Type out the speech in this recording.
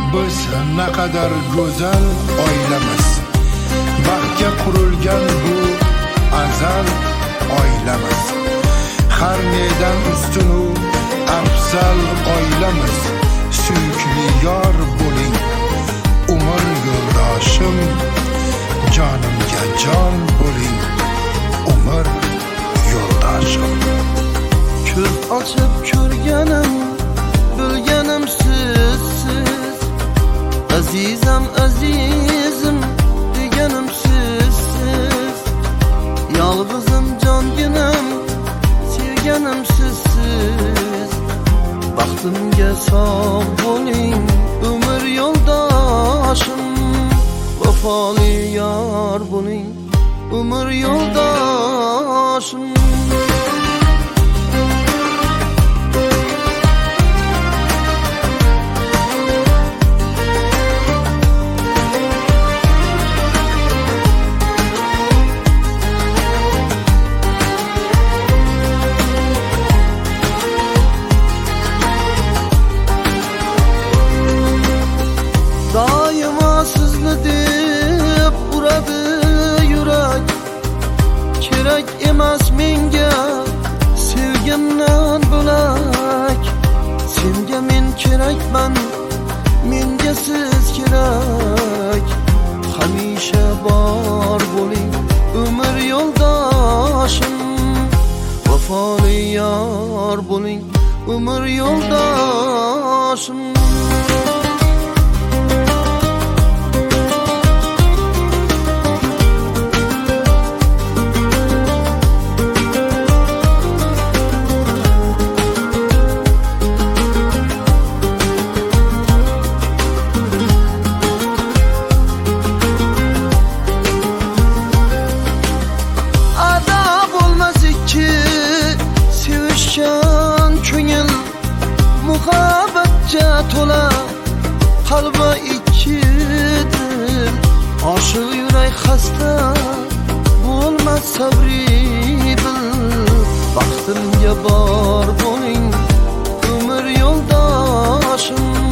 Biz naqadar go'zal oilamiz, baxtga qurilgan bu azal oilamiz. Har nedan ustun u afzal oilamiz. Suyukli yor bo'ling, umr yo'ldoshim, jonimga jon bo'ling, umr yo'ldoshim. Ko'z ochib ko'rganim, bilganim sizsiz. Azizam azizim deganim sizsiz. Yolg'izim jonginam, sevganim sizsiz. Baxtimga sog' bo'ling, umr yo'ldoshim. Vafoli yor bo'ling, umr yo'ldoshim. Doimo sizni deb uradi yurak. Kerak emas menga sevgimdan bo'lak. Senga men kerakman, menga siz kerak. Hamisha bor bo'ling, umr yo'ldoshim. Vafoli yor bo'ling, umr yo'ldoshim. Muhabbatga to'la qalbi ikki dil. Oshiq yurak xasta bo'lmas sabri bil. Baxtimga bor bo'ling, umr yo'ldoshim.